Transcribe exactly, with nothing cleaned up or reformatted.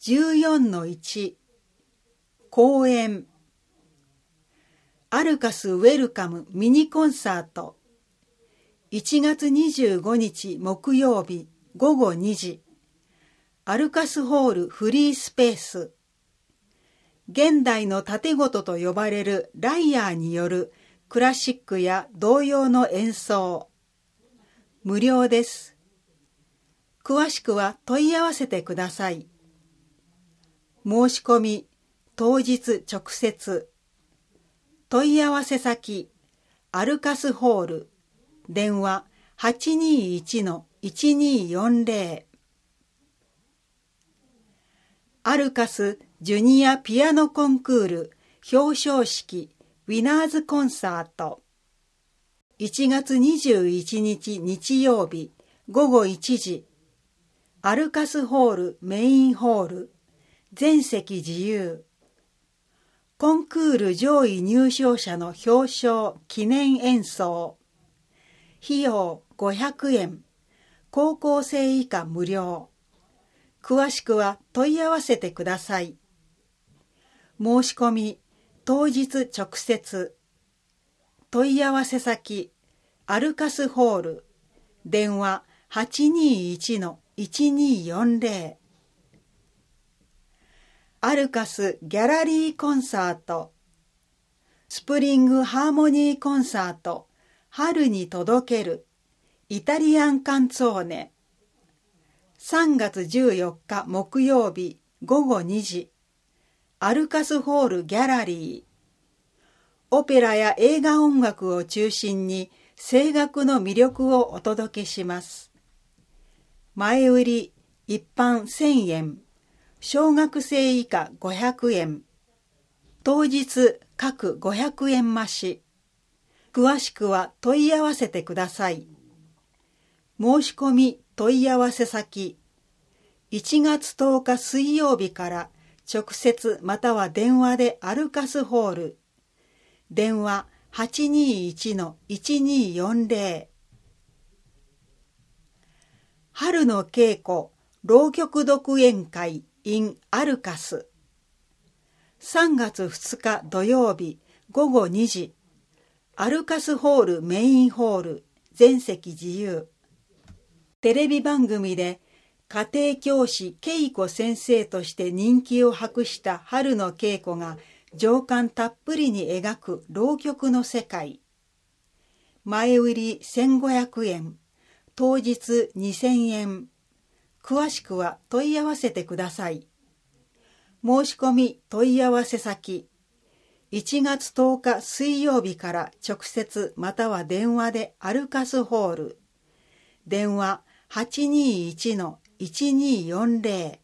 じゅうよんのいち 公演アルカスウェルカムミニコンサートいちがつにじゅうごにち木曜日ごごにじアルカスホールフリースペース現代の竪琴と呼ばれるライヤーによるクラシックや童謡の演奏無料です。詳しくは問い合わせてください。申し込み当日直接問い合わせ先アルカスホール電話 はちにいちのいちによんぜろ アルカスジュニアピアノコンクール表彰式ウィナーズコンサートいちがつにじゅういちにち日曜日ごごいちじアルカスホールメインホール全席自由コンクール上位入賞者の表彰記念演奏費用ごひゃくえん高校生以下無料詳しくは問い合わせてください。申し込み当日直接問い合わせ先アルカスホール電話 はちにいちのいちによんぜろ アルカスギャラリーコンサートスプリングハーモニーコンサート春に届けるイタリアンカンツォーネさんがつじゅうよっか木曜日ごごにじアルカスホールギャラリーオペラや映画音楽を中心に声楽の魅力をお届けします。前売り一般せんえん小学生以下ごひゃくえん当日各ごひゃくえん増し詳しくは問い合わせてください。申し込み問い合わせ先いちがつとおか水曜日から直接または電話でアルカスホール電話 はちにいちのいちによんぜろ 春の稽古浪曲独演会 in アルカスさんがつふつか土曜日ごごにじアルカスホールメインホール全席自由テレビ番組で家庭教師恵子先生として人気を博した春の稽古が情感たっぷりに描く浪曲の世界前売りせんごひゃくえん当日にせんえん詳しくは問い合わせてください。申し込み問い合わせ先いちがつとおか水曜日から直接または電話でアルカスホール電話 はちにいちのいちによんぜろ